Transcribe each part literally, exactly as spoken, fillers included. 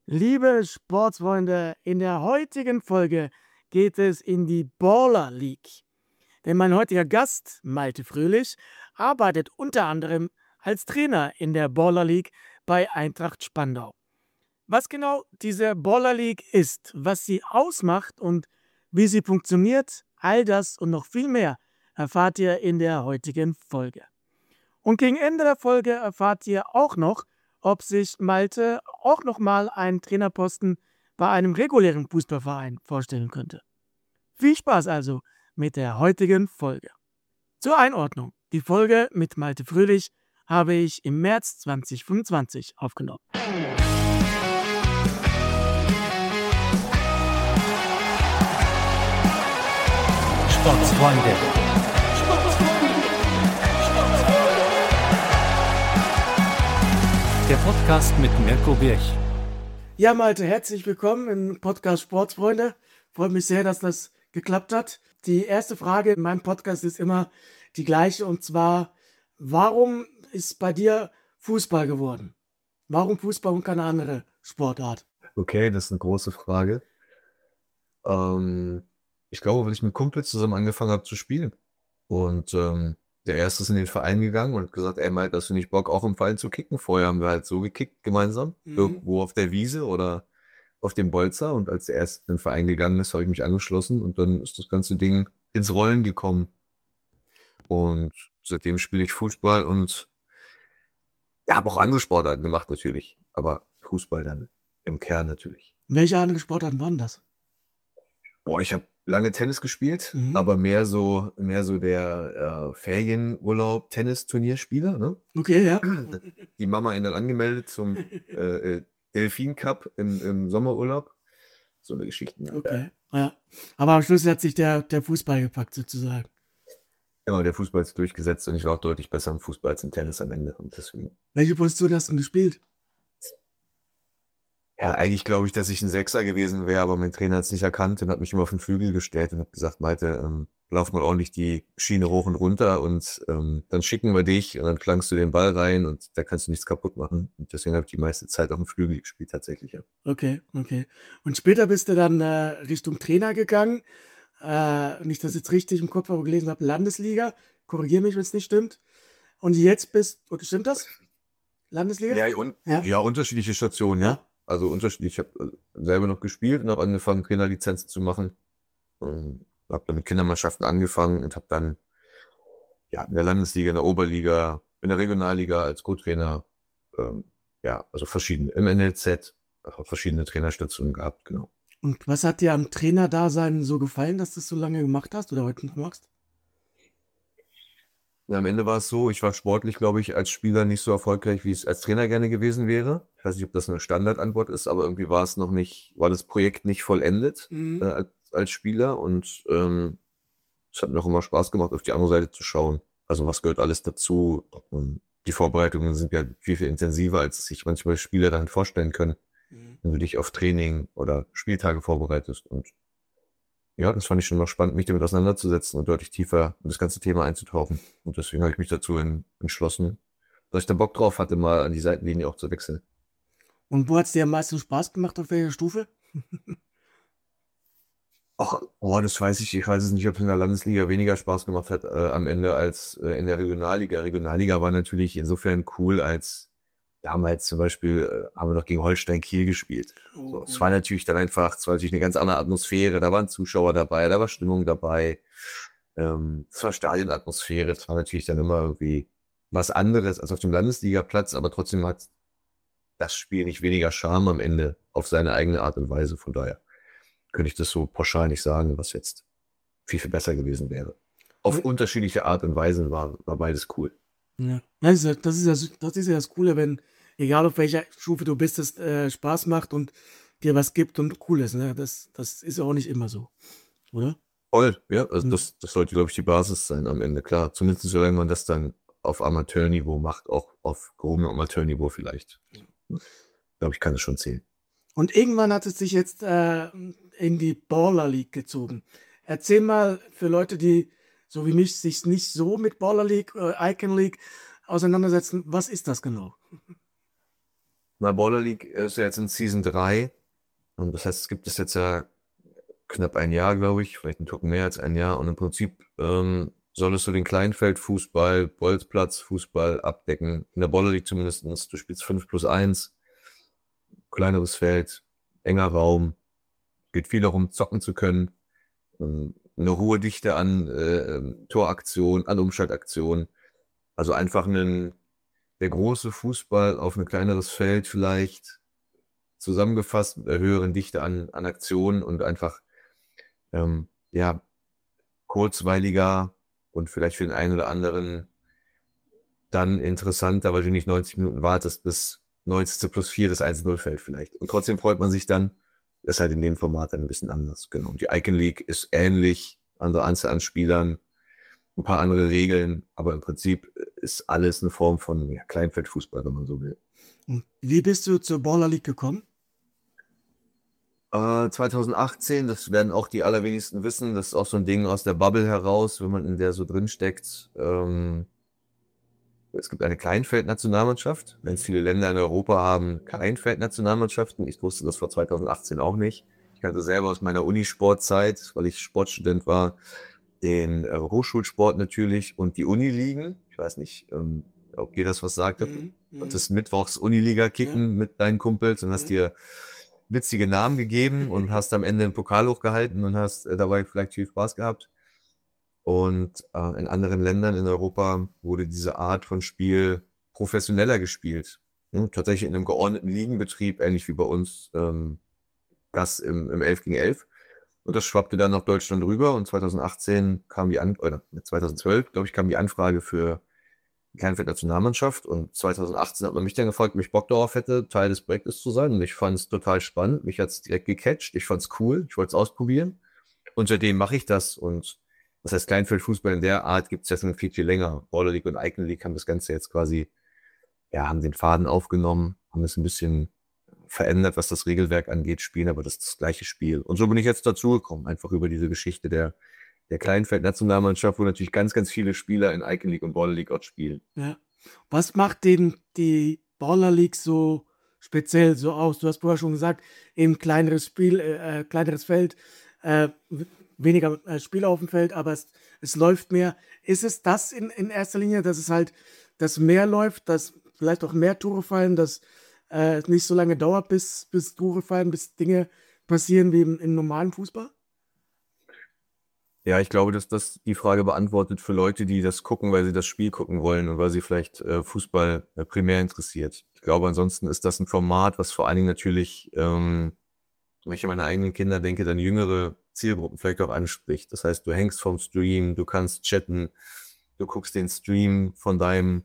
Liebe Sportsfreunde, in der heutigen Folge geht es in die Baller League. Denn mein heutiger Gast, Malte Fröhlich, arbeitet unter anderem als Trainer in der Baller League bei Eintracht Spandau. Was genau diese Baller League ist, was sie ausmacht und wie sie funktioniert, all das und noch viel mehr erfahrt ihr in der heutigen Folge. Und gegen Ende der Folge erfahrt ihr auch noch, ob sich Malte auch nochmal einen Trainerposten bei einem regulären Fußballverein vorstellen könnte. Viel Spaß also mit der heutigen Folge. Zur Einordnung: Die Folge mit Malte Fröhlich habe ich im März zwanzig fünfundzwanzig aufgenommen. Sportsfreunde. Der Podcast mit Mirko Birch. Ja, Malte, herzlich willkommen im Podcast Sportsfreunde. Freut mich sehr, dass das geklappt hat. Die erste Frage in meinem Podcast ist immer die gleiche, und zwar: Warum ist bei dir Fußball geworden? Warum Fußball und keine andere Sportart? Okay, das ist eine große Frage. Ähm, ich glaube, weil ich mit Kumpels zusammen angefangen habe zu spielen. Und ähm, der erste ist in den Verein gegangen und hat gesagt, ey Mike, hast du nicht Bock, auch im Verein zu kicken? Vorher haben wir halt so gekickt gemeinsam, Mhm. irgendwo auf der Wiese oder auf dem Bolzer. Und als der erste in den Verein gegangen ist, habe ich mich angeschlossen und dann ist das ganze Ding ins Rollen gekommen. Und seitdem spiele ich Fußball und ja, habe auch andere Sportarten gemacht natürlich, aber Fußball dann im Kern natürlich. Welche anderen Sportarten waren das? Boah, ich habe lange Tennis gespielt, Mhm. aber mehr so, mehr so der äh, Ferienurlaub, Tennisturnierspieler, ne? Okay, ja. Die Mama ihn dann angemeldet zum äh, äh, Delfin Cup im, im Sommerurlaub. So eine Geschichte. Okay, ja. Aber am Schluss hat sich der, der Fußball gepackt, sozusagen. Ja, der Fußball ist durchgesetzt und ich war auch deutlich besser im Fußball als im Tennis am Ende. Und deswegen. Welche Position hast du denn gespielt? Ja, eigentlich glaube ich, dass ich ein Sechser gewesen wäre, aber mein Trainer hat es nicht erkannt und hat mich immer auf den Flügel gestellt und hat gesagt, Malte, ähm, lauf mal ordentlich die Schiene hoch und runter und ähm, dann schicken wir dich und dann klangst du den Ball rein und da kannst du nichts kaputt machen. Und deswegen habe ich die meiste Zeit auf dem Flügel gespielt, tatsächlich, ja. Okay, okay. Und später bist du dann äh, Richtung Trainer gegangen. Äh, nicht, dass ich jetzt richtig im Kopf habe, gelesen habe, Landesliga. Korrigiere mich, wenn es nicht stimmt. Und jetzt bist, okay, stimmt das? Landesliga? Ja, und, Ja. ja, unterschiedliche Stationen, ja. Ja. Also unterschiedlich. Ich habe selber noch gespielt und habe angefangen, Trainerlizenzen zu machen. Ähm, habe dann mit Kindermannschaften angefangen und habe dann ja in der Landesliga, in der Oberliga, in der Regionalliga als Co-Trainer, ähm, ja, also verschiedene, im N L Z, auch verschiedene Trainerstationen gehabt, genau. Und was hat dir am Trainerdasein so gefallen, dass du es so lange gemacht hast oder heute noch machst? Ja, am Ende war es so, ich war sportlich, glaube ich, als Spieler nicht so erfolgreich, wie es als Trainer gerne gewesen wäre. Ich weiß nicht, ob das eine Standardantwort ist, aber irgendwie war es noch nicht, war das Projekt nicht vollendet Mhm. äh, als, als Spieler und ähm, es hat mir auch immer Spaß gemacht, auf die andere Seite zu schauen. Also was gehört alles dazu? Und die Vorbereitungen sind ja viel, viel intensiver, als sich manchmal Spieler dann vorstellen können, Mhm. wenn du dich auf Training oder Spieltage vorbereitest. Und ja, das fand ich schon noch spannend, mich damit auseinanderzusetzen und deutlich tiefer in das ganze Thema einzutauchen. Und deswegen habe ich mich dazu en- entschlossen, dass ich da Bock drauf hatte, mal an die Seitenlinie auch zu wechseln. Und wo hat es dir am meisten Spaß gemacht, auf welcher Stufe? Ach, oh, das weiß ich. Ich weiß es nicht, ob es in der Landesliga weniger Spaß gemacht hat äh, am Ende als äh, in der Regionalliga. Regionalliga war natürlich insofern cool, als damals zum Beispiel äh, haben wir noch gegen Holstein Kiel gespielt. Oh, So, es cool. war natürlich dann einfach, es war natürlich eine ganz andere Atmosphäre. Da waren Zuschauer dabei, da war Stimmung dabei. Ähm, es war Stadionatmosphäre. Es war natürlich dann immer irgendwie was anderes als auf dem Landesligaplatz, aber trotzdem hat das Spiel nicht weniger Charme am Ende auf seine eigene Art und Weise. Von daher könnte ich das so pauschal nicht sagen, was jetzt viel, viel besser gewesen wäre. Auf Und, unterschiedliche Art und Weise war, war beides cool. ja. Das ist ja das, ist ja, das ist ja das Coole, wenn, egal auf welcher Stufe du bist, es äh, Spaß macht und dir was gibt und cool ist. Ne? Das, das ist ja auch nicht immer so, oder? Voll, ja, also Mhm. das, das sollte, glaube ich, die Basis sein am Ende, klar. Zumindest solange man das dann auf Amateurniveau macht, auch auf gehobenem Amateurniveau vielleicht. Glaube ich, kann es schon zählen. Und irgendwann hat es sich jetzt äh, in die Baller League gezogen. Erzähl mal für Leute, die so wie mich sich nicht so mit Baller League, äh, Icon League auseinandersetzen, was ist das genau? Na, Baller League ist ja jetzt in Season drei. Und das heißt, es gibt es jetzt ja knapp ein Jahr, glaube ich, vielleicht ein Tucken mehr als ein Jahr. Und im Prinzip ähm, solltest du den Kleinfeldfußball, Bolzplatzfußball abdecken. In der Baller League zumindest. Du spielst fünf plus eins, kleineres Feld, enger Raum. Geht viel darum, zocken zu können. Ähm, eine hohe Dichte an äh, Toraktion, an Umschaltaktion. Also einfach einen, der große Fußball auf ein kleineres Feld vielleicht zusammengefasst mit einer höheren Dichte an, an Aktionen und einfach ähm, ja, kurzweiliger und vielleicht für den einen oder anderen dann interessanter, weil du nicht neunzig Minuten wartest, bis neunzig plus vier das eins null fällt vielleicht. Und trotzdem freut man sich dann. Das ist halt in dem Format dann ein bisschen anders. Genau. Und die Icon League ist ähnlich, andere Anzahl an Spielern, ein paar andere Regeln, aber im Prinzip ist alles eine Form von ja, Kleinfeldfußball, wenn man so will. Und wie bist du zur Baller League gekommen? Äh, zwanzig achtzehn, das werden auch die allerwenigsten wissen, das ist auch so ein Ding aus der Bubble heraus, wenn man in der so drin steckt. Ähm, es gibt eine Kleinfeld-Nationalmannschaft. Ganz viele Länder in Europa haben Kleinfeld-Nationalmannschaften. Ich wusste das vor zwanzig achtzehn auch nicht. Ich kannte selber aus meiner Unisportzeit, weil ich Sportstudent war, den äh, Hochschulsport natürlich und die Uniligen. Ich weiß nicht, ähm, ob ihr das was sagt. Mhm, Und mhm. das Mittwochs Uniliga kicken Ja. mit deinen Kumpels und hast Mhm. dir witzige Namen gegeben und hast am Ende einen Pokal hochgehalten und hast äh, dabei vielleicht viel Spaß gehabt. Und äh, in anderen Ländern in Europa wurde diese Art von Spiel professioneller gespielt. Hm, tatsächlich in einem geordneten Ligenbetrieb, ähnlich wie bei uns ähm, das im, im elf gegen elf. Und das schwappte dann nach Deutschland rüber und zwanzig achtzehn kam die An oder zwanzig zwölf, glaube ich, kam die Anfrage für die Kleinfeld-Nationalmannschaft und zwanzig achtzehn hat man mich dann gefragt, ob ich Bock darauf hätte, Teil des Projektes zu sein und ich fand es total spannend. Mich hat es direkt gecatcht, ich fand es cool, ich wollte es ausprobieren und seitdem mache ich das und das heißt, Kleinfeldfußball in der Art gibt es jetzt schon viel, viel länger. Baller League und Icon League haben das Ganze jetzt quasi, ja, haben den Faden aufgenommen, haben es ein bisschen verändert, was das Regelwerk angeht, spielen aber das ist das gleiche Spiel. Und so bin ich jetzt dazugekommen, einfach über diese Geschichte der, der Kleinfeld-Nationalmannschaft, wo natürlich ganz, ganz viele Spieler in Icon League und Baller League auch spielen. Ja. Was macht den, die Baller League so speziell so aus? Du hast vorher schon gesagt, eben kleineres Spiel, äh, äh, kleineres Feld, äh, w- weniger äh, Spieler auf dem Feld, aber es, es läuft mehr. Ist es das in, in erster Linie, dass es halt, dass mehr läuft, dass vielleicht auch mehr Tore fallen, dass äh, es nicht so lange dauert, bis, bis Tore fallen, bis Dinge passieren wie im, im normalen Fußball? Ja, ich glaube, dass das die Frage beantwortet für Leute, die das gucken, weil sie das Spiel gucken wollen und weil sie vielleicht äh, Fußball äh, primär interessiert. Ich glaube, ansonsten ist das ein Format, was vor allen Dingen natürlich, ähm, wenn ich an meine eigenen Kinder denke, dann jüngere Zielgruppen vielleicht auch anspricht. Das heißt, du hängst vom Stream, du kannst chatten, du guckst den Stream von deinem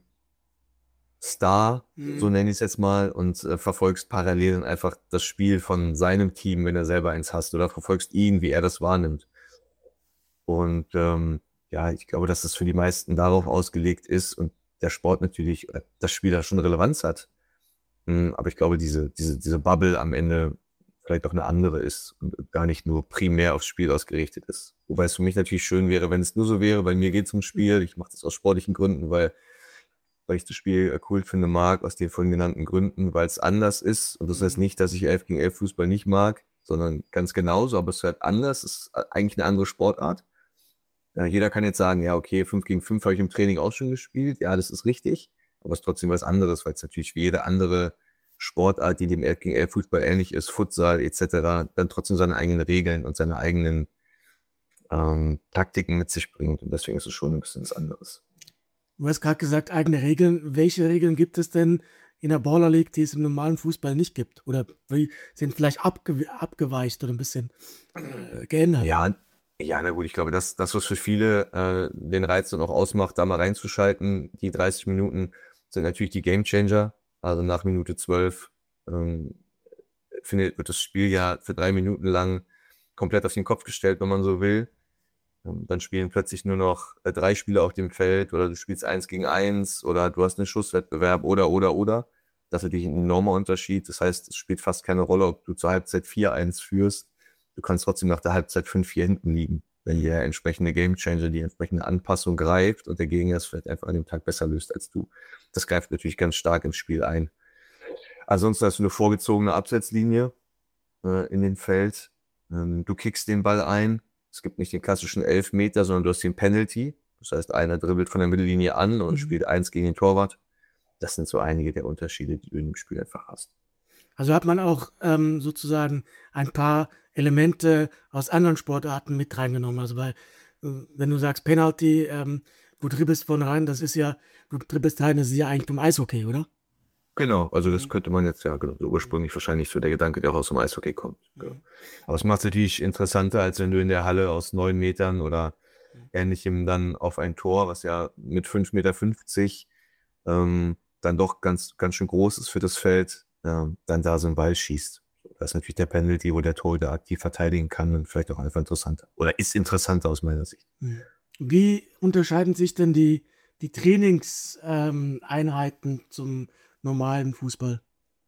Star, so Mhm. nenne ich es jetzt mal, und äh, verfolgst parallel dann einfach das Spiel von seinem Team, wenn er selber eins hast, oder verfolgst ihn, wie er das wahrnimmt. Und ähm, ja, ich glaube, dass das für die meisten darauf ausgelegt ist und der Sport natürlich, äh, das Spiel da schon Relevanz hat. Mm, Aber ich glaube, diese, diese, diese Bubble am Ende vielleicht auch eine andere ist und gar nicht nur primär aufs Spiel ausgerichtet ist. Wobei es für mich natürlich schön wäre, wenn es nur so wäre, weil mir geht es ums Spiel. Ich mache das aus sportlichen Gründen, weil, weil ich das Spiel äh, cool finde, mag, aus den vorhin genannten Gründen, weil es anders ist. Und das heißt Mhm. nicht, dass ich elf gegen elf Fußball nicht mag, sondern ganz genauso, aber es ist halt anders. Es ist äh, eigentlich eine andere Sportart. Ja, jeder kann jetzt sagen, ja, okay, fünf gegen fünf habe ich im Training auch schon gespielt. Ja, das ist richtig. Aber es ist trotzdem was anderes, weil es natürlich wie jede andere Sportart, die dem elf gegen elf Fußball ähnlich ist, Futsal et cetera, dann trotzdem seine eigenen Regeln und seine eigenen ähm, Taktiken mit sich bringt. Und deswegen ist es schon ein bisschen was anderes. Du hast gerade gesagt, eigene Regeln. Welche Regeln gibt es denn in der Baller League, die es im normalen Fußball nicht gibt? Oder wie sind vielleicht abge abgeweicht oder ein bisschen äh, geändert? Ja, ja, na gut, ich glaube, das, das was für viele äh, den Reiz dann auch ausmacht, da mal reinzuschalten, die dreißig Minuten sind natürlich die Game Changer. Also nach Minute zwölf ähm, findet, wird das Spiel ja für drei Minuten lang komplett auf den Kopf gestellt, wenn man so will. Ähm, Dann spielen plötzlich nur noch äh, drei Spieler auf dem Feld oder du spielst eins gegen eins oder du hast einen Schusswettbewerb oder, oder, oder. Das ist natürlich ein enormer Unterschied. Das heißt, es spielt fast keine Rolle, ob du zur Halbzeit vier eins führst. Du kannst trotzdem nach der Halbzeit fünf vier hinten liegen, wenn der entsprechende Gamechanger, die entsprechende Anpassung greift und der Gegner es vielleicht einfach an dem Tag besser löst als du. Das greift natürlich ganz stark ins Spiel ein. Ansonsten hast du eine vorgezogene Absetzlinie äh, in den Feld. Ähm, du kickst den Ball ein. Es gibt nicht den klassischen Elfmeter, sondern du hast den Penalty. Das heißt, einer dribbelt von der Mittellinie an und Mhm. spielt eins gegen den Torwart. Das sind so einige der Unterschiede, die du in dem Spiel einfach hast. Also hat man auch ähm, sozusagen ein paar Elemente aus anderen Sportarten mit reingenommen. Also weil, äh, wenn du sagst Penalty, ähm, du dribbelst von rein, das ist ja, du dribbelst rein, das ist ja eigentlich im Eishockey, oder? Genau, also das Mhm. könnte man jetzt ja, genau, so ursprünglich wahrscheinlich so der Gedanke, der auch aus dem Eishockey kommt. Genau. Mhm. Aber es macht es natürlich interessanter, als wenn du in der Halle aus neun Metern oder Ähnlichem dann auf ein Tor, was ja mit fünf Meter fünfzig ähm, dann doch ganz, ganz schön groß ist für das Feld, ähm, dann da so einen Ball schießt. Das ist natürlich der Penalty, wo der Torhüter aktiv verteidigen kann und vielleicht auch einfach interessanter. Oder ist interessanter aus meiner Sicht. Mhm. Wie unterscheiden sich denn die, die Trainingseinheiten ähm, Einheiten zum normalen Fußball?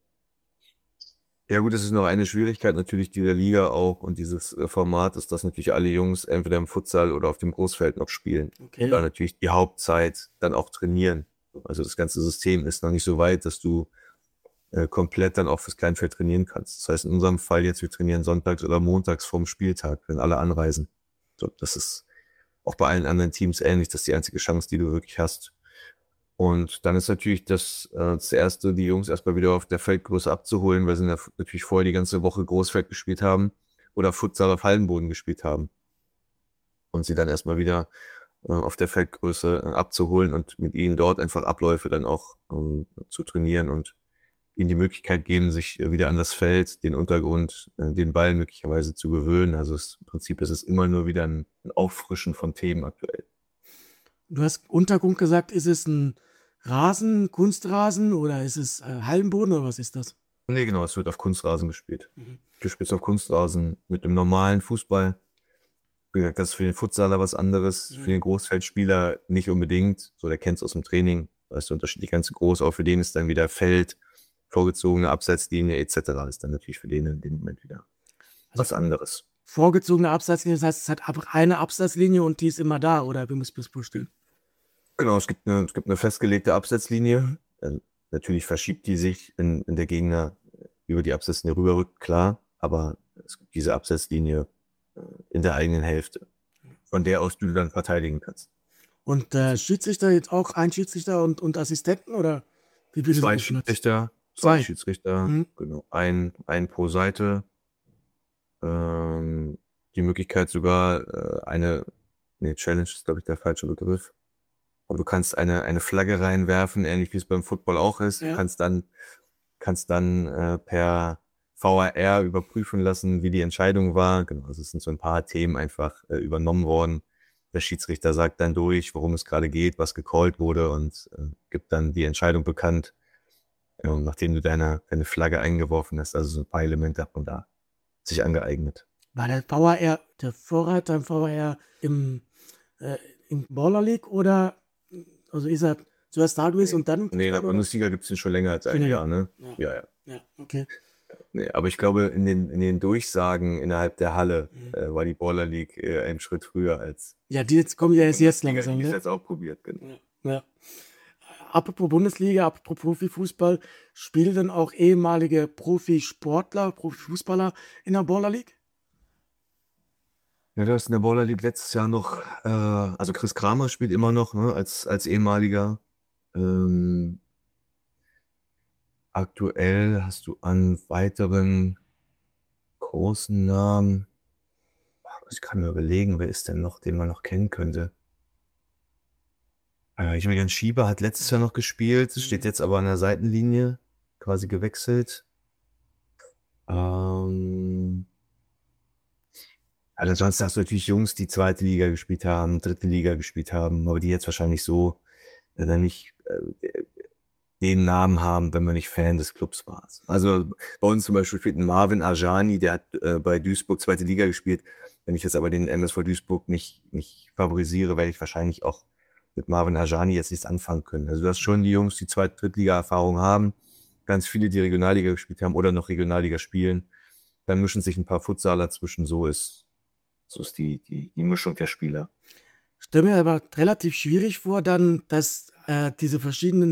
Ja gut, das ist noch eine Schwierigkeit natürlich dieser Liga auch und dieses äh, Format ist, dass natürlich alle Jungs entweder im Futsal oder auf dem Großfeld noch spielen. Okay. Da natürlich die Hauptzeit dann auch trainieren. Also das ganze System ist noch nicht so weit, dass du äh, komplett dann auch fürs Kleinfeld trainieren kannst. Das heißt in unserem Fall jetzt, wir trainieren sonntags oder montags vorm Spieltag, wenn alle anreisen. So, das ist auch bei allen anderen Teams ähnlich. Das ist die einzige Chance, die du wirklich hast. Und dann ist natürlich das, äh, das Erste, die Jungs erstmal wieder auf der Feldgröße abzuholen, weil sie ja natürlich vorher die ganze Woche Großfeld gespielt haben oder Futsal auf Hallenboden gespielt haben. Und sie dann erstmal wieder äh, auf der Feldgröße äh, abzuholen und mit ihnen dort einfach Abläufe dann auch ähm, zu trainieren und ihnen die Möglichkeit geben, sich äh, wieder an das Feld, den Untergrund, äh, den Ball möglicherweise zu gewöhnen. Also es, im Prinzip ist es immer nur wieder ein, ein Auffrischen von Themen aktuell. Du hast Untergrund gesagt, ist es ein Rasen, Kunstrasen oder ist es äh, Hallenboden oder was ist das? Nee, genau, es wird auf Kunstrasen gespielt. Mhm. Du spielst auf Kunstrasen mit einem normalen Fußball. Wie gesagt, das ist für den Futsaler was anderes, Mhm. für den Großfeldspieler nicht unbedingt. So, der kennt es aus dem Training, da ist der Unterschied nicht ganz so groß, aber für den ist dann wieder Feld, vorgezogene Abseitslinie et cetera ist dann natürlich für den in dem Moment wieder Also was anderes. vorgezogene Abseitslinie, das heißt, es hat einfach eine Abseitslinie und die ist immer da, oder wie muss man das vorstellen? Genau, es gibt eine, es gibt eine festgelegte Abseitslinie. Äh, natürlich verschiebt die sich, wenn, wenn der Gegner über die Abseitslinie rüberrückt, klar, aber es gibt diese Abseitslinie äh, in der eigenen Hälfte, von der aus du dann verteidigen kannst. Und äh, Schiedsrichter jetzt auch ein Schiedsrichter und, und Assistenten oder wie viele Zwei sind das? Schiedsrichter, Zwei. zwei Schiedsrichter, Mhm. genau, ein, ein pro Seite. Ähm, die Möglichkeit sogar äh, eine, nee, Challenge ist, glaube ich, der falsche Begriff. Aber du kannst eine, eine Flagge reinwerfen, ähnlich wie es beim Football auch ist. Ja. Du kannst dann, kannst dann äh, per V R R überprüfen lassen, wie die Entscheidung war. Genau, also es sind so ein paar Themen einfach äh, übernommen worden. Der Schiedsrichter sagt dann durch, worum es gerade geht, was gecallt wurde und äh, gibt dann die Entscheidung bekannt, äh, nachdem du deine, deine Flagge eingeworfen hast. Also so ein paar Elemente hat man da sich angeeignet. War der V R R der Vorreiter im V R R im, äh, im Baller League oder also ist er zuerst da gewesen und dann im Nee, in der Fußball, oder? Bundesliga gibt es den schon länger als Schon ein länger. Jahr, ne? Ja. Ja, ja. Ja, okay. Nee, aber ich glaube, in den, in den Durchsagen innerhalb der Halle Mhm. äh, war die Baller League äh, einen Schritt früher als Ja, die jetzt kommen ja erst jetzt Bundesliga, langsam, die es ne? jetzt auch probiert, genau. Ja. Ja. Apropos Bundesliga, apropos Profifußball, spielen dann auch ehemalige Profisportler, Profifußballer in der Baller League? Ja, du hast in der Baller League letztes Jahr noch, äh, also Chris Kramer spielt immer noch, ne, als, als ehemaliger. Ähm, aktuell hast du an weiteren großen Namen, ich kann mir überlegen, wer ist denn noch, den man noch kennen könnte. Äh, Julian Schieber hat letztes Jahr noch gespielt, steht jetzt aber an der Seitenlinie, quasi gewechselt. Ähm, also ansonsten hast du natürlich Jungs, die zweite Liga gespielt haben, dritte Liga gespielt haben, aber die jetzt wahrscheinlich so äh, dann nicht äh, den Namen haben, wenn man nicht Fan des Clubs war. Also bei uns zum Beispiel spielt ein Marvin Ajani, der hat äh, bei Duisburg zweite Liga gespielt. Wenn ich jetzt aber den M S V Duisburg nicht, nicht favorisiere, werde ich wahrscheinlich auch mit Marvin Ajani jetzt nichts anfangen können. Also du hast schon die Jungs, die zweite, Drittliga-Erfahrung haben, ganz viele, die Regionalliga gespielt haben oder noch Regionalliga spielen. Dann mischen sich ein paar Futsaler zwischen, so ist, so ist die, die, die Mischung der Spieler. Stelle mir aber relativ schwierig vor, dann, dass äh, diese verschiedenen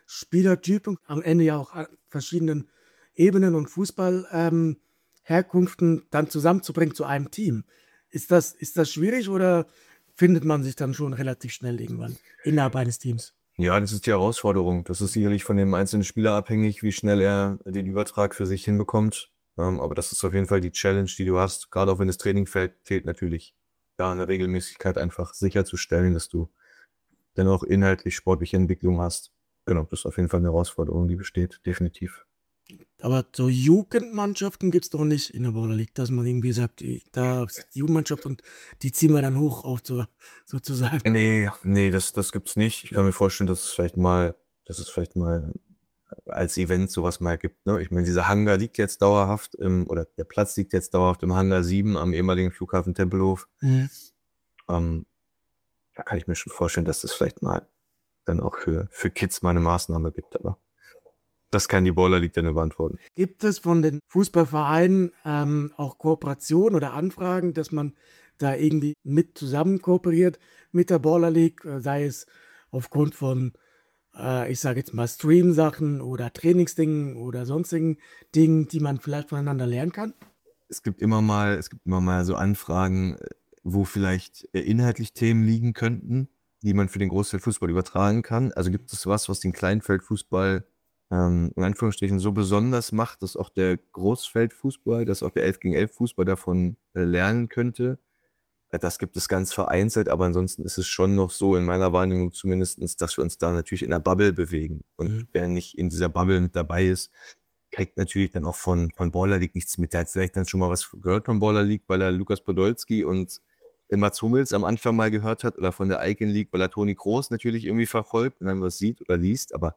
Spielertypen, am Ende ja auch an verschiedenen Ebenen und Fußballherkünften ähm, dann zusammenzubringen zu einem Team. Ist das, ist das schwierig oder findet man sich dann schon relativ schnell irgendwann innerhalb eines Teams? Ja, das ist die Herausforderung. Das ist sicherlich von dem einzelnen Spieler abhängig, wie schnell er den Übertrag für sich hinbekommt. Ähm, aber das ist auf jeden Fall die Challenge, die du hast, gerade auch wenn das Training fällt, zählt natürlich, da eine Regelmäßigkeit einfach sicherzustellen, dass du dann auch inhaltlich sportliche Entwicklung hast. Genau, das ist auf jeden Fall eine Herausforderung, die besteht, definitiv. Aber so Jugendmannschaften gibt es doch nicht in der Baller League, dass man irgendwie sagt, die, da ist die Jugendmannschaft und die ziehen wir dann hoch auf, so, sozusagen. Nee, nee, das, das gibt's nicht. Ich kann mir vorstellen, dass es vielleicht mal, dass es vielleicht mal als Event sowas mal gibt. Ne? Ich meine, dieser Hangar liegt jetzt dauerhaft im, oder der Platz liegt jetzt dauerhaft im Hangar sieben am ehemaligen Flughafen Tempelhof. Mhm. Ähm, da kann ich mir schon vorstellen, dass das vielleicht mal dann auch für, für Kids mal eine Maßnahme gibt, aber das kann die Baller League dann beantworten. Gibt es von den Fußballvereinen ähm, auch Kooperationen oder Anfragen, dass man da irgendwie mit zusammen kooperiert mit der Baller League, äh, sei es aufgrund von, äh, ich sage jetzt mal, Stream-Sachen oder Trainingsdingen oder sonstigen Dingen, die man vielleicht voneinander lernen kann? Es gibt immer mal, es gibt immer mal so Anfragen, äh, wo vielleicht äh, inhaltlich Themen liegen könnten, die man für den Großfeldfußball übertragen kann. Also gibt es was, was den Kleinfeldfußball ähm, in Anführungsstrichen so besonders macht, dass auch der Großfeldfußball, dass auch der elf gegen elf Fußball davon äh, lernen könnte. Äh, Das gibt es ganz vereinzelt, aber ansonsten ist es schon noch so, in meiner Wahrnehmung zumindest, dass wir uns da natürlich in der Bubble bewegen. Und Mhm. wer nicht in dieser Bubble mit dabei ist, kriegt natürlich dann auch von, von Baller League nichts mit. Der hat vielleicht dann schon mal was gehört von Baller League, weil er Lukas Podolski und Mats Hummels am Anfang mal gehört hat oder von der Icon League, weil er Toni Kroos natürlich irgendwie verfolgt und dann was sieht oder liest, aber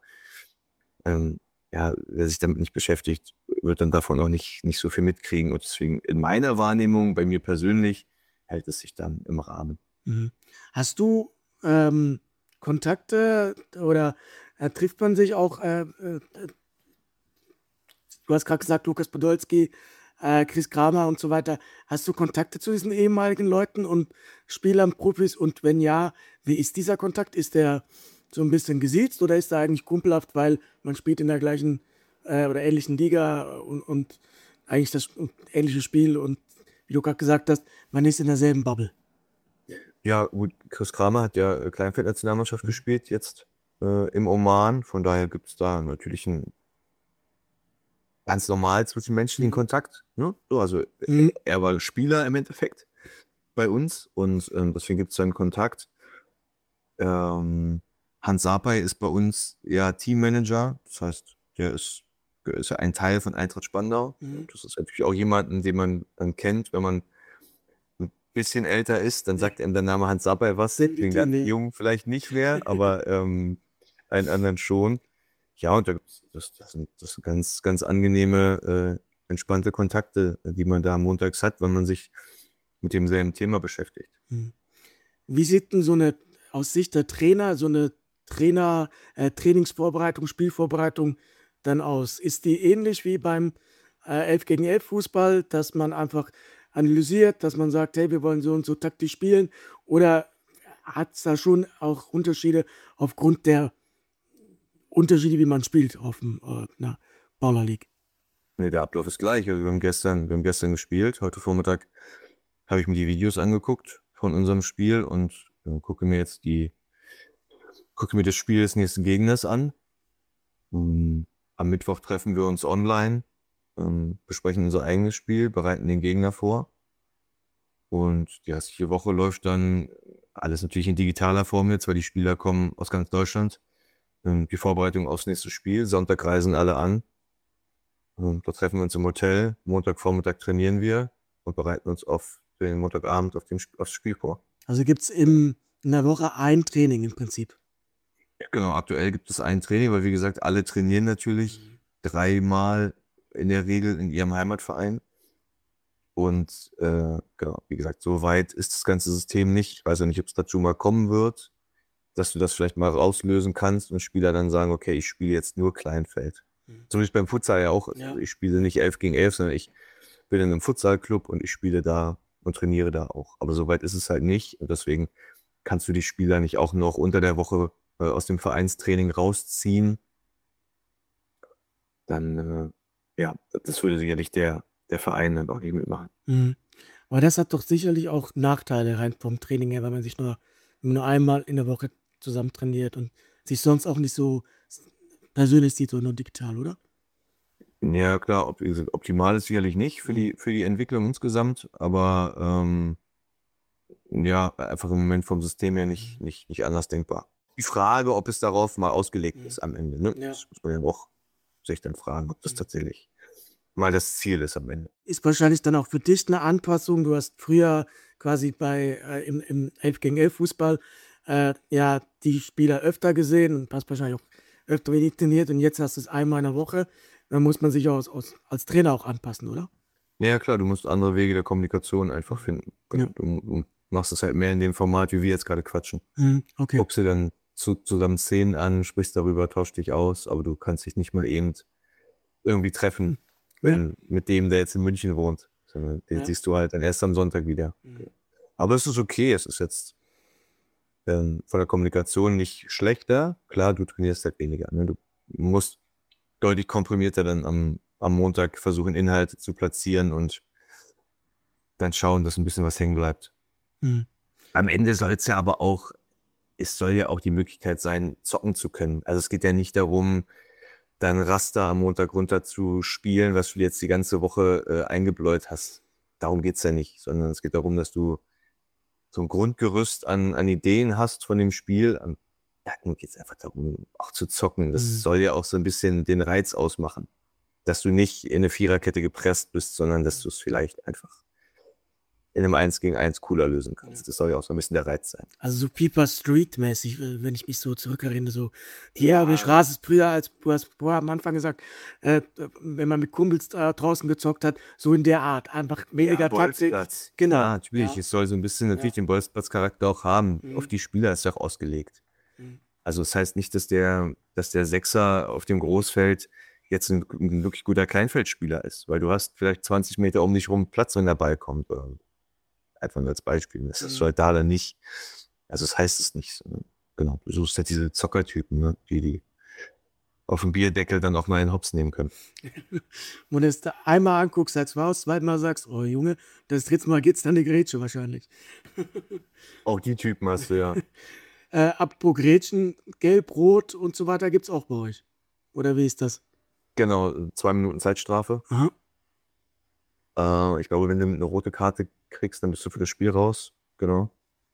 ähm, ja, wer sich damit nicht beschäftigt, wird dann davon auch nicht, nicht so viel mitkriegen und deswegen in meiner Wahrnehmung, bei mir persönlich, hält es sich dann im Rahmen. Mhm. Hast du ähm, Kontakte oder äh, trifft man sich auch, äh, äh, du hast gerade gesagt, Lukas Podolski, äh, Chris Kramer und so weiter. Hast du Kontakte zu diesen ehemaligen Leuten und Spielern, Profis? Und wenn ja, wie ist dieser Kontakt? Ist der so ein bisschen gesiezt oder ist er eigentlich kumpelhaft, weil man spielt in der gleichen äh, oder ähnlichen Liga und, und eigentlich das ähnliche Spiel und wie du gerade gesagt hast, man ist in derselben Bubble? Ja, gut, Chris Kramer hat ja äh, Kleinfeld-Nationalmannschaft gespielt, jetzt äh, im Oman. Von daher gibt es da natürlich einen ganz normal zwischenmenschlichen Kontakt. Ne? So, also äh, Mhm. er war Spieler im Endeffekt bei uns und ähm, deswegen gibt es da einen Kontakt. Ähm, Hans Sapai ist bei uns ja Teammanager, das heißt, der ist, der ist ja ein Teil von Eintracht Spandau. Mhm. Das ist natürlich auch jemanden, den man dann kennt, wenn man ein bisschen älter ist, dann sagt einem der Name Hans Sapai was, Definitiv wegen der nicht. Jungen vielleicht nicht mehr, aber ähm, einen anderen schon. Ja, und da gibt's, das, das sind, das sind ganz, ganz angenehme, äh, entspannte Kontakte, die man da montags hat, wenn man sich mit demselben Thema beschäftigt. Mhm. Wie sieht denn so eine, aus Sicht der Trainer, so eine Trainer, äh, Trainingsvorbereitung, Spielvorbereitung dann aus? Ist die ähnlich wie beim äh, elf gegen elf Fußball, dass man einfach analysiert, dass man sagt, hey, wir wollen so und so taktisch spielen? Oder hat es da schon auch Unterschiede aufgrund der Unterschiede, wie man spielt auf dem äh, na, Baller League? Nee, der Ablauf ist gleich. Also wir haben gestern, wir haben gestern gespielt. Heute Vormittag habe ich mir die Videos angeguckt von unserem Spiel und äh, gucke mir jetzt die, gucke mir das Spiel des nächsten Gegners an. Ähm, am Mittwoch treffen wir uns online, ähm, besprechen unser eigenes Spiel, bereiten den Gegner vor. Und die restliche Woche läuft dann alles natürlich in digitaler Form jetzt, weil die Spieler kommen aus ganz Deutschland. Ähm, die Vorbereitung aufs nächste Spiel. Sonntag reisen alle an. Ähm, da treffen wir uns im Hotel. Montagvormittag trainieren wir und bereiten uns auf den Montagabend auf den, Sp- aufs Spiel vor. Also gibt es in der Woche ein Training im Prinzip. Genau, aktuell gibt es ein Training, weil wie gesagt, alle trainieren natürlich dreimal in der Regel in ihrem Heimatverein. Und äh, genau, wie gesagt, so weit ist das ganze System nicht. Ich weiß ja nicht, ob es dazu mal kommen wird, dass du das vielleicht mal rauslösen kannst und Spieler dann sagen, okay, ich spiele jetzt nur Kleinfeld. Mhm. So wie es beim Futsal ja auch ist. Ja. Also ich spiele nicht elf gegen elf, sondern ich bin in einem Futsalclub und ich spiele da und trainiere da auch. Aber so weit ist es halt nicht. Und deswegen kannst du die Spieler nicht auch noch unter der Woche äh, aus dem Vereinstraining rausziehen dann, äh, ja, das würde sicherlich der, der Verein dann auch nicht mitmachen. Mhm. Aber das hat doch sicherlich auch Nachteile rein vom Training her, weil man sich nur, nur einmal in der Woche zusammen trainiert und sich sonst auch nicht so s- persönlich sieht, so nur digital, oder? Ja, klar, ob, wie gesagt, optimal ist sicherlich nicht für Mhm. die, für die Entwicklung insgesamt, aber ähm, ja, einfach im Moment vom System her nicht, nicht, nicht anders denkbar. Die Frage, ob es darauf mal ausgelegt Mhm. ist am Ende, ne? Ja. Das muss man ja auch sich dann fragen, ob das Mhm. tatsächlich mal das Ziel ist am Ende. Ist wahrscheinlich dann auch für dich eine Anpassung. Du hast früher quasi bei äh, im, im elf gegen elf Fußball äh, ja die Spieler öfter gesehen und hast wahrscheinlich auch öfter wenig trainiert und jetzt hast du es einmal in der Woche. Dann muss man sich auch als, als Trainer auch anpassen, oder? Ja, klar, du musst andere Wege der Kommunikation einfach finden. Ja. Du, du machst es halt mehr in dem Format, wie wir jetzt gerade quatschen. Mhm. Okay. Guckst dir dann zu, zusammen Szenen an, sprichst darüber, tauschst dich aus, aber du kannst dich nicht mal eben irgendwie treffen, Ja. wenn, mit dem, der jetzt in München wohnt. Sondern den Ja. siehst du halt dann erst am Sonntag wieder. Mhm. Aber es ist okay, es ist jetzt ähm, von der Kommunikation nicht schlechter. Klar, du trainierst halt weniger. Ne? Du musst deutlich komprimierter dann am, am Montag versuchen, Inhalte zu platzieren und dann schauen, dass ein bisschen was hängen bleibt. Mhm. Am Ende soll es ja aber auch, es soll ja auch die Möglichkeit sein, zocken zu können. Also es geht ja nicht darum, dein Raster am Montag runter zu spielen, was du jetzt die ganze Woche äh, eingebläut hast. Darum geht's ja nicht, sondern es geht darum, dass du so ein Grundgerüst an, an Ideen hast von dem Spiel. An, ja, nun geht's einfach darum, auch zu zocken. Das Mhm. soll ja auch so ein bisschen den Reiz ausmachen. Dass du nicht in eine Viererkette gepresst bist, sondern dass du es vielleicht einfach in einem Eins gegen Eins cooler lösen kannst. Das soll ja auch so ein bisschen der Reiz sein. Also so Piper Street-mäßig, äh, wenn ich mich so zurückerinnere, so, ja, aber ich rase es früher, als du hast vorher am Anfang gesagt, äh, wenn man mit Kumpels äh, draußen gezockt hat, so in der Art, einfach weniger Taktik. Bolzplatz. Genau. Ja, natürlich. Ja. Es soll so ein bisschen natürlich Ja. den Bolzplatz-Charakter auch haben. Mhm. Auf die Spieler ist ja auch ausgelegt. Mhm. Also das heißt nicht, dass der, dass der Sechser auf dem Großfeld jetzt ein, ein wirklich guter Kleinfeldspieler ist, weil du hast vielleicht zwanzig Meter um dich rum Platz, wenn der Ball kommt. Oder einfach nur als Beispiel. Das ist Mhm. halt da dann nicht. Also das heißt es nicht. Genau. Du suchst halt diese Zockertypen, ne? die die auf dem Bierdeckel dann auch mal einen Hops nehmen können. Wenn du es da einmal anguckst, sagst du, zweimal sagst, oh Junge, das dritte Mal geht's dann die Grätsche wahrscheinlich. Auch die Typen hast du ja. Äh, apropos Grätschen, Gelb, Rot und so weiter gibt's auch bei euch. Oder wie ist das? Genau, zwei Minuten Zeitstrafe. Aha. Äh, ich glaube, wenn du eine rote Karte kriegst, dann bist du für das Spiel raus. Genau.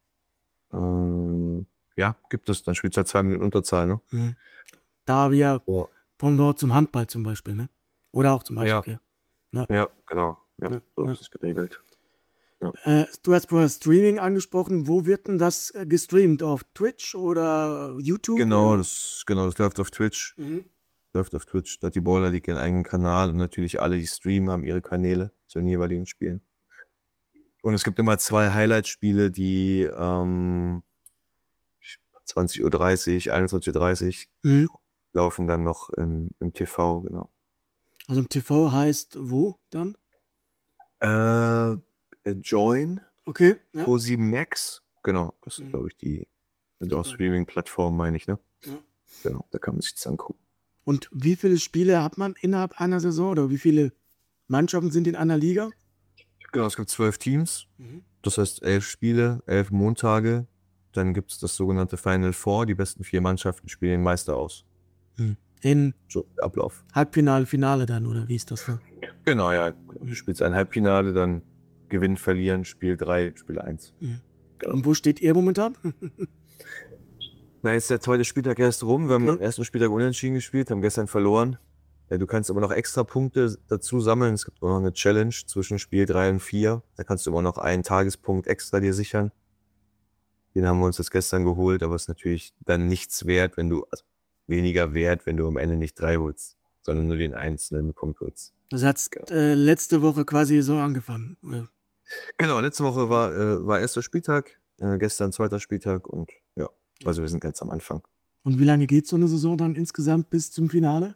Ähm, ja, gibt es. Dann spielst du halt zwei Minuten Unterzahl, ne? Mhm. Da wir Ja. von dort zum Handball zum Beispiel, ne? Oder auch zum Ja, Eishockey. Ja. ja, genau. Ja, Ja, so ja. ist es geregelt. Äh, du hast vorher Streaming angesprochen. Wo wird denn das äh, gestreamt? Auf Twitch oder YouTube? Genau, Oder? das, genau, das läuft auf Twitch. Mhm. Läuft auf Twitch. Da hat die Baller League ihren eigenen Kanal und natürlich alle, die streamen, haben ihre Kanäle zu den jeweiligen Spielen. Und es gibt immer zwei Highlight-Spiele, die ähm, zwanzig Uhr dreißig, einundzwanzig Uhr dreißig Mhm. laufen dann noch im, im T V, genau. Also im T V heißt wo dann? Äh, äh, Join, Okay, ja. Pro sieben Max, genau, das ist, Mhm. glaube ich, die Super. Streaming-Plattform, meine ich, ne? Ja. Genau, da kann man sich das angucken. Und wie viele Spiele hat man innerhalb einer Saison oder wie viele Mannschaften sind in einer Liga? Genau, es gibt zwölf Teams, Mhm. das heißt elf Spiele, elf Montage. Dann gibt es das sogenannte Final Four, die besten vier Mannschaften spielen den Meister aus. Mhm. In So, der Ablauf. Halbfinale, Finale dann, oder wie ist das dann? Genau, ja. Du spielst ein Halbfinale, dann gewinnen, verlieren, Spiel drei, Spiel eins. Mhm. Genau. Und wo steht ihr momentan? Na, jetzt ist der zweite Spieltag erst rum. Wir haben Okay. am ersten Spieltag unentschieden gespielt, haben gestern verloren. Ja, du kannst aber noch extra Punkte dazu sammeln. Es gibt auch noch eine Challenge zwischen Spiel drei und vier. Da kannst du immer noch einen Tagespunkt extra dir sichern. Den haben wir uns jetzt gestern geholt, aber es ist natürlich dann nichts wert, wenn du, also weniger wert, wenn du am Ende nicht drei holst, sondern nur den einzelnen Punkt holst. Das hat äh, letzte Woche quasi so angefangen. Oder? Genau, letzte Woche war, äh, war erster Spieltag, äh, gestern zweiter Spieltag und ja, also wir sind ganz am Anfang. Und wie lange geht so eine Saison dann insgesamt bis zum Finale?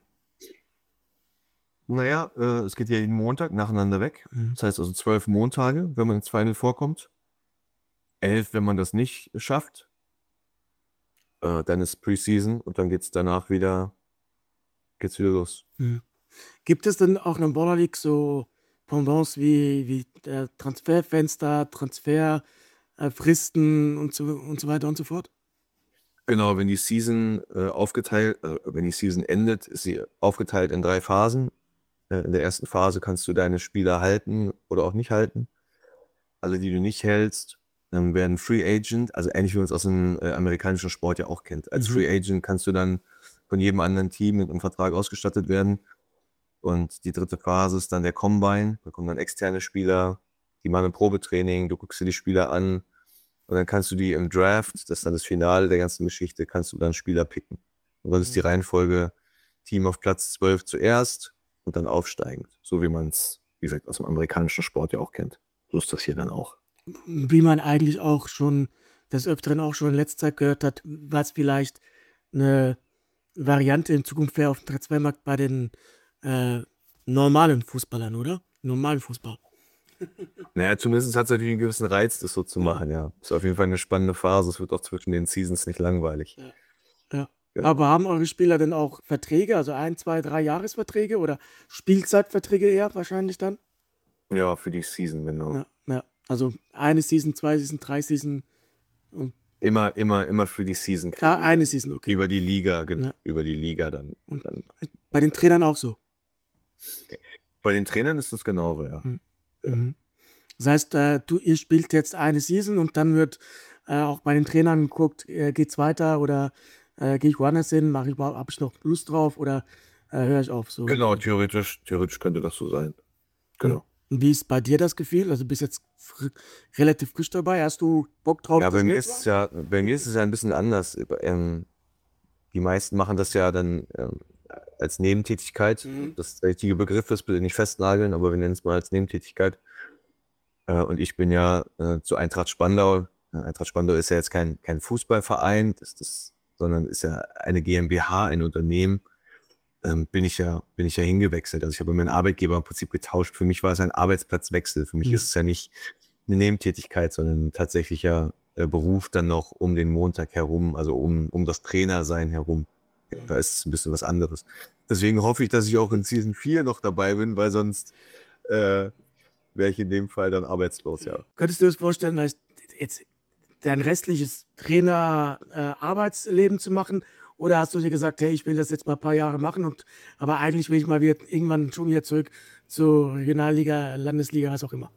Naja, äh, es geht ja jeden Montag nacheinander weg. Mhm. Das heißt also zwölf Montage, wenn man ins Final vorkommt. Elf, wenn man das nicht schafft. Äh, dann ist Preseason und dann geht's danach wieder, geht's wieder los. Mhm. Gibt es denn auch in der Baller League so Pendants wie, wie äh, Transferfenster, Transferfristen und so, und so weiter und so fort? Genau, wenn die Season äh, aufgeteilt, äh, wenn die Season endet, ist sie aufgeteilt in drei Phasen. Äh, in der ersten Phase kannst du deine Spieler halten oder auch nicht halten. Also die du nicht hältst, dann werden Free Agent, also ähnlich wie man es aus dem äh, amerikanischen Sport ja auch kennt. Als Mhm. Free Agent kannst du dann von jedem anderen Team mit einem Vertrag ausgestattet werden. Und die dritte Phase ist dann der Combine. Da kommen dann externe Spieler, die machen ein Probetraining, du guckst dir die Spieler an und dann kannst du die im Draft, das ist dann das Finale der ganzen Geschichte, kannst du dann Spieler picken. Und das ist die Mhm. Reihenfolge: Team auf Platz zwölf zuerst und dann aufsteigend. So wie man es, wie gesagt, aus dem amerikanischen Sport ja auch kennt. So ist das hier dann auch. Wie man eigentlich auch schon des Öfteren auch schon in letzter Zeit gehört hat, was vielleicht eine Variante in Zukunft wäre auf dem Transfermarkt bei den äh, normalen Fußballern, oder? Normalen Fußball. Naja, zumindest hat es natürlich einen gewissen Reiz, das so zu Ja. machen, ja. Ist auf jeden Fall eine spannende Phase. Es wird auch zwischen den Seasons nicht langweilig. Ja. Ja. Genau. Aber haben eure Spieler denn auch Verträge, also ein, zwei, drei Jahresverträge oder Spielzeitverträge eher wahrscheinlich dann? Ja, für die Season, genau. Ja, ja. Also eine Season, zwei Season, drei Season und Immer, immer, immer für die Season. ah, eine Season, okay. Über die Liga, gen- Ja. über die Liga dann. Und dann. bei den Trainern auch so. Bei den Trainern ist das genauso, ja. Mhm. Mhm. Das heißt, äh, du, ihr spielt jetzt eine Season und dann wird äh, auch bei den Trainern geguckt, äh, geht's weiter oder äh, gehe ich woanders hin, mache ich überhaupt, habe ich noch Lust drauf oder äh, höre ich auf? So. Genau, theoretisch, theoretisch könnte das so sein. Genau. Und wie ist bei dir das Gefühl? Also du bist jetzt fr relativ frisch dabei. Hast du Bock drauf? Ja, das bei mir mitzumachen? ist es ja, bei mir ist es ja ein bisschen anders. Ähm, die meisten machen das ja dann ähm, als Nebentätigkeit. Mhm. Das der richtige Begriff ist, bitte nicht festnageln, aber wir nennen es mal als Nebentätigkeit. Äh, und ich bin ja äh, zu Eintracht Spandau. Äh, Eintracht Spandau ist ja jetzt kein, kein Fußballverein, das, das, sondern ist ja eine GmbH, ein Unternehmen. Ähm, bin ich ja, bin ich ja hingewechselt. Also ich habe meinen Arbeitgeber im Prinzip getauscht. Für mich war es ein Arbeitsplatzwechsel. Für mich Mhm. ist es ja nicht eine Nebentätigkeit, sondern ein tatsächlicher äh, Beruf dann noch um den Montag herum, also um, um das Trainersein herum. Da ist es ein bisschen was anderes. Deswegen hoffe ich, dass ich auch in Season vier noch dabei bin, weil sonst äh, wäre ich in dem Fall dann arbeitslos, ja. Könntest du dir das vorstellen, dass jetzt dein restliches Trainer-Arbeitsleben zu machen? Oder hast du dir gesagt, hey, ich will das jetzt mal ein paar Jahre machen, und aber eigentlich will ich mal wieder irgendwann schon wieder zurück zur Regionalliga, Landesliga, was auch immer?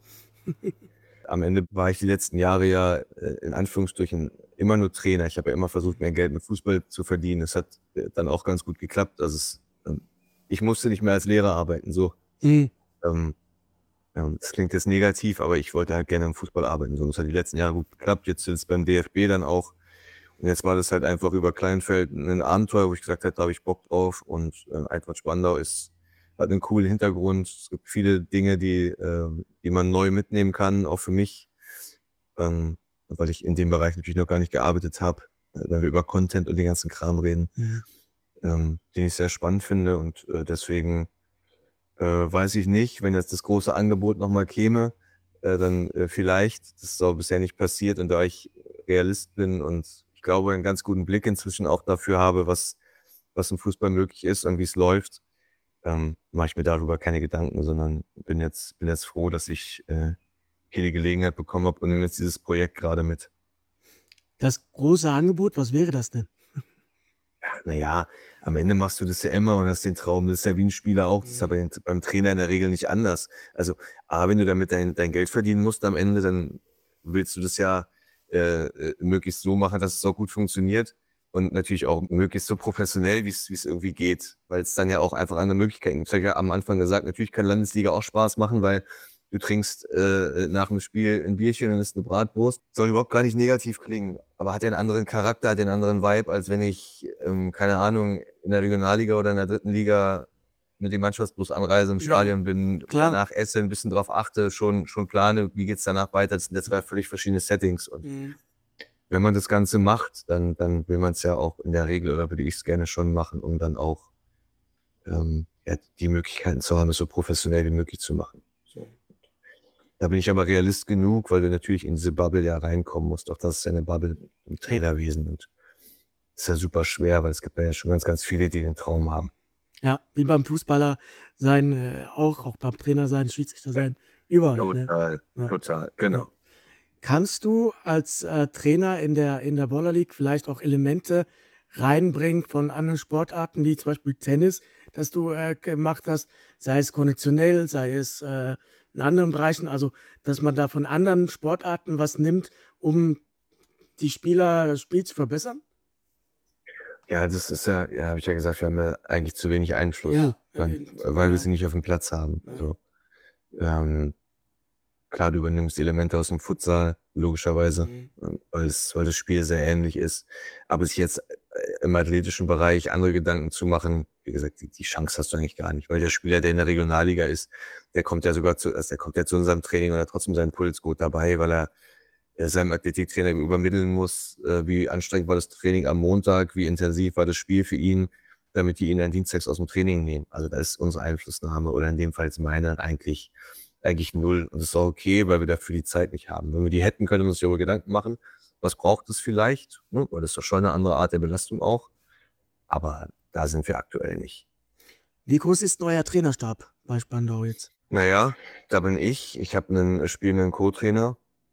Am Ende war ich die letzten Jahre ja äh, in Anführungsstrichen immer nur Trainer. Ich habe ja immer versucht, mehr Geld mit Fußball zu verdienen. Es hat äh, dann auch ganz gut geklappt. Also es, ähm, ich musste nicht mehr als Lehrer arbeiten. So, Mhm. ähm, ähm, das klingt jetzt negativ, aber ich wollte halt gerne im Fußball arbeiten. So, das hat die letzten Jahre gut geklappt. Jetzt ist es beim D F B dann auch. Und jetzt war das halt einfach über Kleinfeld ein Abenteuer, wo ich gesagt habe, da habe ich Bock drauf. Und äh, Eintracht Spandau ist, hat einen coolen Hintergrund. Es gibt viele Dinge, die, äh, die man neu mitnehmen kann, auch für mich. Ähm, weil ich in dem Bereich natürlich noch gar nicht gearbeitet habe, äh, wenn wir über Content und den ganzen Kram reden, Mhm. ähm, den ich sehr spannend finde. Und äh, deswegen äh, weiß ich nicht, wenn jetzt das große Angebot nochmal käme, äh, dann äh, vielleicht. Das ist aber bisher nicht passiert. Und da ich Realist bin und ich glaube, einen ganz guten Blick inzwischen auch dafür habe, was, was im Fußball möglich ist und wie es läuft, ähm, mache ich mir darüber keine Gedanken, sondern bin jetzt, bin jetzt froh, dass ich äh, hier die Gelegenheit bekommen habe und nehme jetzt dieses Projekt gerade mit. Das große Angebot, was wäre das denn? Naja, am Ende machst du das ja immer und hast den Traum, das ist ja wie ein Spieler auch, das ist aber beim, beim Trainer in der Regel nicht anders. Also, A, wenn du damit dein, dein Geld verdienen musst am Ende, dann willst du das ja äh, äh, möglichst so machen, dass es auch gut funktioniert und natürlich auch möglichst so professionell, wie es wie es irgendwie geht, weil es dann ja auch einfach andere Möglichkeiten gibt. Ich habe ja am Anfang gesagt, natürlich kann Landesliga auch Spaß machen, weil du trinkst äh, nach dem Spiel ein Bierchen und isst eine Bratwurst. Soll überhaupt gar nicht negativ klingen, aber hat ja einen anderen Charakter, hat einen anderen Vibe, als wenn ich, ähm, keine Ahnung, in der Regionalliga oder in der dritten Liga mit dem Mannschaftsbus anreise, im Ja, Stadion bin, klar. danach esse, ein bisschen drauf achte, schon, schon plane, wie geht's danach weiter. Das sind ja zwei völlig verschiedene Settings. Und Mhm. wenn man das Ganze macht, dann, dann will man es ja auch in der Regel, oder würde ich es gerne schon machen, um dann auch ähm, ja, die Möglichkeiten zu haben, es so professionell wie möglich zu machen. So. Da bin ich aber Realist genug, weil du natürlich in diese Bubble ja reinkommen musst. Auch das ist ja eine Bubble im Trainerwesen. Und das ist ja super schwer, weil es gibt ja schon ganz, ganz viele, die den Traum haben. Ja, wie beim Fußballer sein, äh, auch, auch beim Trainer sein, Schiedsrichter sein, überall. Ne? Total, Ja. total, Ja. genau. Kannst du als äh, Trainer in der, in der Baller League vielleicht auch Elemente reinbringen von anderen Sportarten, wie zum Beispiel Tennis, das du äh, gemacht hast, sei es konditionell, sei es äh, in anderen Bereichen, also dass man da von anderen Sportarten was nimmt, um die Spieler das Spiel zu verbessern? Ja, das ist ja, ja, habe ich ja gesagt, wir haben ja eigentlich zu wenig Einfluss, Ja, dann, äh, weil wir ja, sie nicht auf dem Platz haben. ja. So. Ähm, klar, du übernimmst Elemente aus dem Futsal, logischerweise, Mhm. ähm, weil es, weil das Spiel sehr ähnlich ist. Aber sich jetzt äh, im athletischen Bereich andere Gedanken zu machen, wie gesagt, die, die Chance hast du eigentlich gar nicht, weil der Spieler, der in der Regionalliga ist, der kommt ja sogar zu, also der kommt ja zu unserem Training und hat trotzdem seinen Puls gut dabei, weil er äh, seinem Athletiktrainer übermitteln muss, äh, wie anstrengend war das Training am Montag, wie intensiv war das Spiel für ihn, damit die ihn dann dienstags aus dem Training nehmen. Also da ist unsere Einflussnahme oder in dem Fall jetzt meine eigentlich, eigentlich null. Und das ist auch okay, weil wir dafür die Zeit nicht haben. Wenn wir die hätten, können wir uns darüber Gedanken machen, was braucht es vielleicht, ne? Weil das ist doch schon eine andere Art der Belastung auch. Aber da sind wir aktuell nicht. Wie groß ist euer Trainerstab bei Spandau jetzt? Naja, da bin ich. Ich habe einen spielenden Co-Trainer.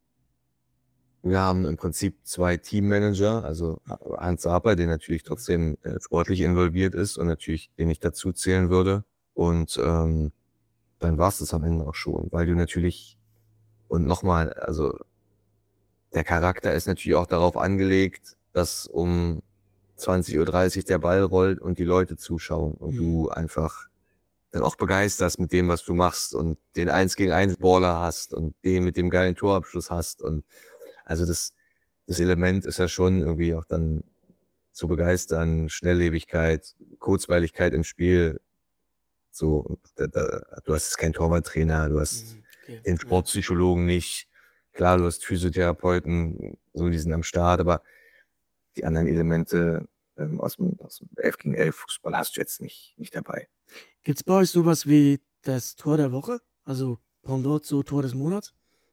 Wir haben im Prinzip zwei Teammanager, also Hans Saper, der natürlich trotzdem äh, sportlich involviert ist und natürlich den ich dazu zählen würde. Und ähm, dann war es das am Ende auch schon, weil du natürlich, und nochmal, also der Charakter ist natürlich auch darauf angelegt, dass um zwanzig Uhr dreißig der Ball rollt und die Leute zuschauen und Mhm. du einfach dann auch begeisterst mit dem, was du machst und den eins gegen eins Baller hast und den mit dem geilen Torabschluss hast und also das, das Element ist ja schon irgendwie auch dann zu begeistern, Schnelllebigkeit, Kurzweiligkeit im Spiel. So, da, da, du hast jetzt keinen Torwarttrainer, du hast Mhm. Okay. den Ja. Sportpsychologen nicht. Klar, du hast Physiotherapeuten, so die sind am Start, aber die anderen Elemente ähm, aus dem, aus dem elf gegen elf Fußball hast du jetzt nicht, nicht dabei. Gibt es bei euch sowas wie das Tor der Woche? Also Pendant zu Tor des Monats?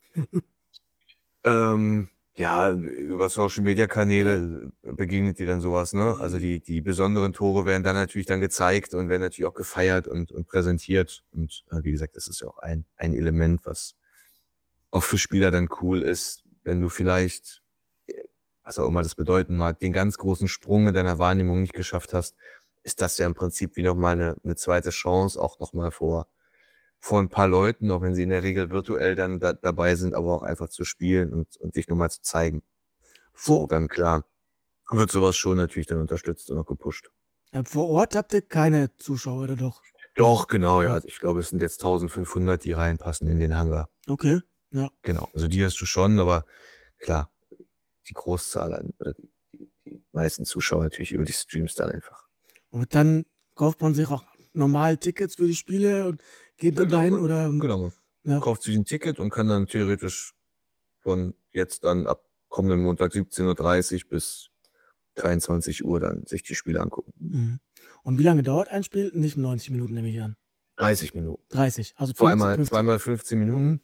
Ähm, ja, über Social Media Kanäle begegnet dir dann sowas, ne? Also die, die besonderen Tore werden dann natürlich dann gezeigt und werden natürlich auch gefeiert und, und präsentiert. Und äh, wie gesagt, das ist ja auch ein, ein Element, was auch für Spieler dann cool ist, wenn du vielleicht, äh, was auch immer das bedeuten mag, den ganz großen Sprung in deiner Wahrnehmung nicht geschafft hast, ist das ja im Prinzip wie nochmal eine, eine zweite Chance, auch nochmal vor vor ein paar Leuten, auch wenn sie in der Regel virtuell dann da, dabei sind, aber auch einfach zu spielen und, und dich nochmal zu zeigen. So, dann klar, wird sowas schon natürlich dann unterstützt und auch gepusht. Äh, vor Ort habt ihr keine Zuschauer, oder doch? Doch, genau, ja. Ich glaube, es sind jetzt eintausendfünfhundert, die reinpassen in den Hangar. Okay, ja. Genau, also die hast du schon, aber klar, die Großzahl an, oder die, die, die meisten Zuschauer natürlich über die Streams dann einfach. Und dann kauft man sich auch normal Tickets für die Spiele und geht dann dahin, oder? Genau. Ja. Kauft sich ein Ticket und kann dann theoretisch von jetzt dann ab kommenden Montag siebzehn Uhr dreißig bis dreiundzwanzig Uhr dann sich die Spiele angucken. Mhm. Und wie lange dauert ein Spiel? Nicht neunzig Minuten, nehme ich an. dreißig Minuten. dreißig, also Vor fünfzehn, einmal fünfzehn. zweimal fünfzehn Minuten.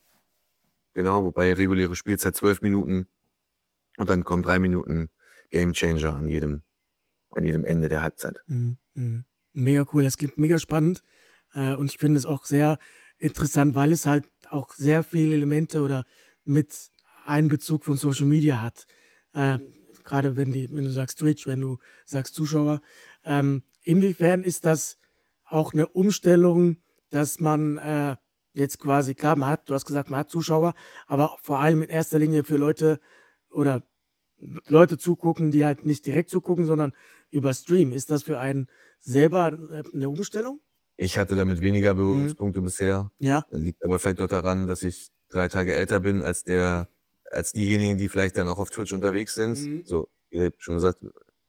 Genau, wobei reguläre Spielzeit zwölf Minuten. Und dann kommen drei Minuten Game Changer an jedem, an jedem Ende der Halbzeit. Mhm. Mhm. Mega cool, das klingt mega spannend. Äh, und ich finde es auch sehr interessant, weil es halt auch sehr viele Elemente oder mit Einbezug von Social Media hat. Äh, gerade wenn, die, wenn du sagst Twitch, wenn du sagst Zuschauer. Ähm, inwiefern ist das auch eine Umstellung, dass man äh, jetzt quasi, klar, man hat, du hast gesagt, man hat Zuschauer, aber vor allem in erster Linie für Leute oder Leute zugucken, die halt nicht direkt zugucken, sondern über Stream. Ist das für einen selber äh, eine Umstellung? Ich hatte damit weniger Berührungspunkte bisher. Ja. Das liegt aber vielleicht auch daran, dass ich drei Tage älter bin als der, als diejenigen, die vielleicht dann auch auf Twitch unterwegs sind. Mhm. So, ihr habt schon gesagt,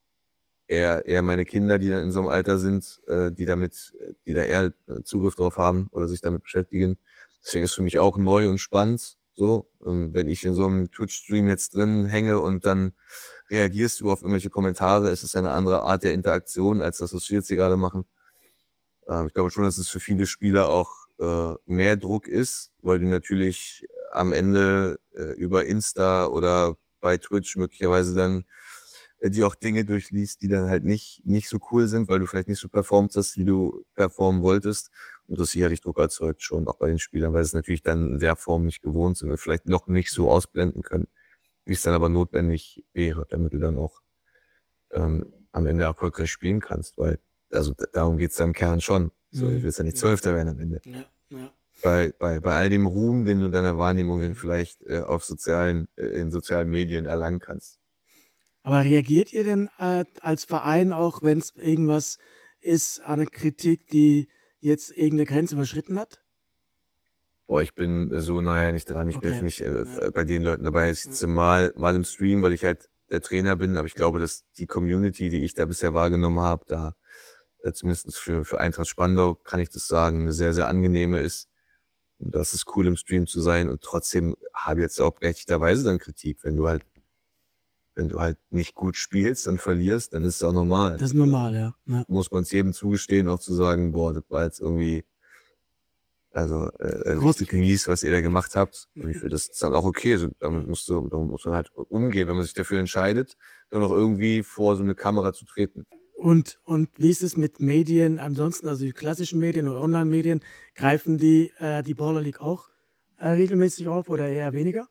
eher, eher meine Kinder, die dann in so einem Alter sind, äh, die damit, die da eher äh, Zugriff drauf haben oder sich damit beschäftigen. Deswegen ist für mich auch neu und spannend. So, ähm, wenn ich in so einem Twitch-Stream jetzt drin hänge und dann reagierst du auf irgendwelche Kommentare, ist es eine andere Art der Interaktion, als das, was wir jetzt hier gerade machen. Ähm, ich glaube schon, dass es für viele Spieler auch äh, mehr Druck ist, weil du natürlich am Ende äh, über Insta oder bei Twitch möglicherweise dann äh, die auch Dinge durchliest, die dann halt nicht, nicht so cool sind, weil du vielleicht nicht so performt hast, wie du performen wolltest. Und das sicherlich Druck erzeugt schon auch bei den Spielern, weil sie es natürlich dann in der Form nicht gewohnt sind und vielleicht noch nicht so ausblenden können, wie es dann aber notwendig wäre, damit du dann auch ähm, am Ende erfolgreich spielen kannst, weil also d- darum geht's dann im Kern schon. So, du Mhm. willst ja nicht Zwölfter werden am Ende. Ja, ja. Bei, bei, bei all dem Ruhm, den du deiner Wahrnehmung dann vielleicht äh, auf sozialen, äh, in sozialen Medien erlangen kannst. Aber reagiert ihr denn äh, als Verein auch, wenn es irgendwas ist, an eine Kritik, die jetzt irgendeine Grenze überschritten hat? Boah, ich bin äh, so nachher nicht dran. Ich bin Okay. nicht äh, Ja. bei den Leuten dabei. Ich sitze mal, mal im Stream, weil ich halt der Trainer bin, aber ich glaube, dass die Community, die ich da bisher wahrgenommen habe, da äh, zumindest für, für Eintracht Spandau, kann ich das sagen, eine sehr, sehr angenehme ist. Und das ist cool, im Stream zu sein. Und trotzdem habe ich jetzt auch berechtigterweise dann Kritik. Wenn du halt, wenn du halt nicht gut spielst und verlierst, dann ist es auch normal. Das ist normal, ja. ja. Muss man es jedem zugestehen, auch zu sagen, boah, das war jetzt irgendwie, also äh, Groß- richtig mies, was ihr da gemacht habt. Und ich finde, das ist dann auch okay. So, damit musst du, damit muss man halt umgehen, wenn man sich dafür entscheidet, dann auch irgendwie vor so eine Kamera zu treten. Und, und wie ist es mit Medien ansonsten, also die klassischen Medien oder Online-Medien, greifen die äh, die Baller League auch äh, regelmäßig auf oder eher weniger?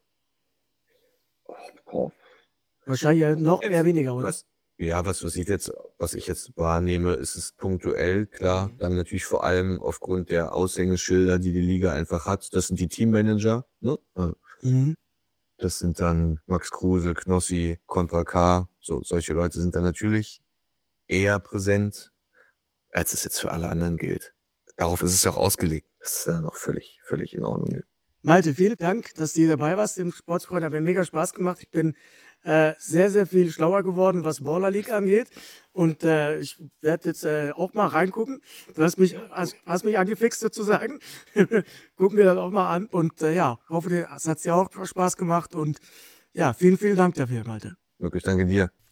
Oh. Wahrscheinlich ja noch eher weniger, oder? Was, ja, was, was ich jetzt, was ich jetzt wahrnehme, ist es punktuell, klar. Dann natürlich vor allem aufgrund der Aushängeschilder, die die Liga einfach hat. Das sind die Teammanager, ne? Äh, Mhm. Das sind dann Max Kruse, Knossi, Contra K. So, solche Leute sind dann natürlich eher präsent, als es jetzt für alle anderen gilt. Darauf ist es ja auch ausgelegt. Das ist dann auch völlig, völlig in Ordnung. Malte, vielen Dank, dass du hier dabei warst im Sportsfreund. Hat mir mega Spaß gemacht. Ich bin äh, sehr, sehr viel schlauer geworden, was Baller League angeht. Und äh, ich werde jetzt äh, auch mal reingucken. Du hast mich, hast, hast mich angefixt sozusagen. Gucken wir das auch mal an. Und äh, ja, hoffe, dir- es hat dir auch Spaß gemacht. Und ja, vielen, vielen Dank dafür, Malte. Wirklich, danke dir.